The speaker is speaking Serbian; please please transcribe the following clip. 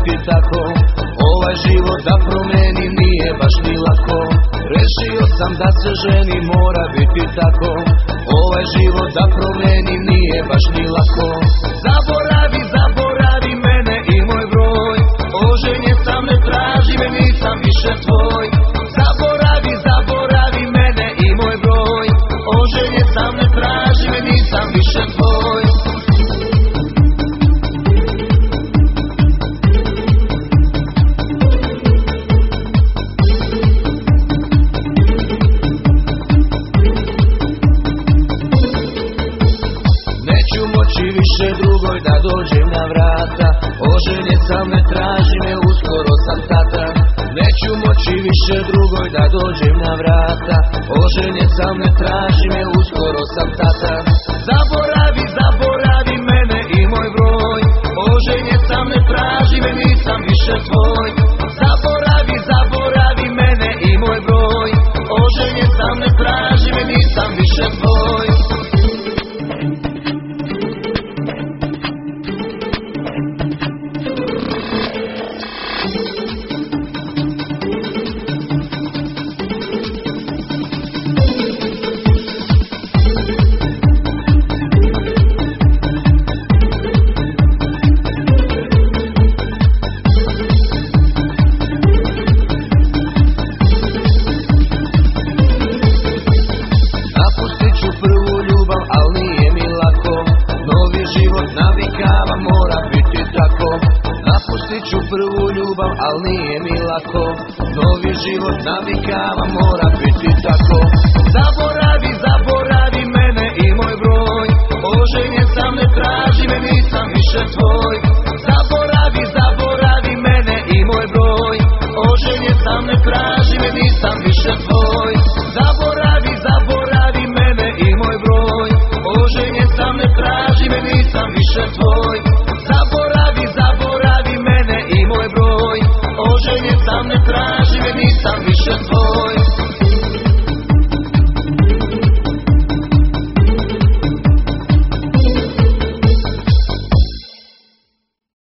biti tako. Ovaj život da promenim nije baš ni lako. Rešio sam da se ženim, mora biti tako. Ovaj život da promenim nije baš ni lako. Zaboravi, zaboravi mene i moj broj. Oženjen sam, ne traži me, nisam više tvoj. Zaboravi, zaboravi mene i moj broj. Oženjen sam, ne traži me, nisam više tvoj. Neću moći više drugoj da dođem na vrata. Oženjen sam, ne traži me, uskoro sam tata. Neću moći više drugoj da dođem na vrata. Oženjen sam, ne traži me, uskoro sam tata. Zaboravi, zaboravi mene i moj broj. Oženjen sam, ne traži me, nisam više tvoj. Zaboravi, zaboravi mene i moj broj. Oženjen sam, ne traži me, nisam više tvoj. Napustit ću prvu ljubav, al nije mi lako. Novi život navikava, mora biti tako. Napustit ću prvu ljubav, al nije mi lako. Novi život navikava, mora biti tako. Zaboravi, zaboravi mene i moj broj. Oženjen sam, ne traži me, nisam više tvoj. Zaboravi, zaboravi mene i moj broj. Oženjen sam, ne traži me, nisam više tvoj. Zaboravi, zaboravi mene i moj broj. Oženjen sam, ne traži me, nisam više tvoj. Zaboravi, zaboravi mene i moj broj. Oženjen sam, ne traži me, nisam više tvoj.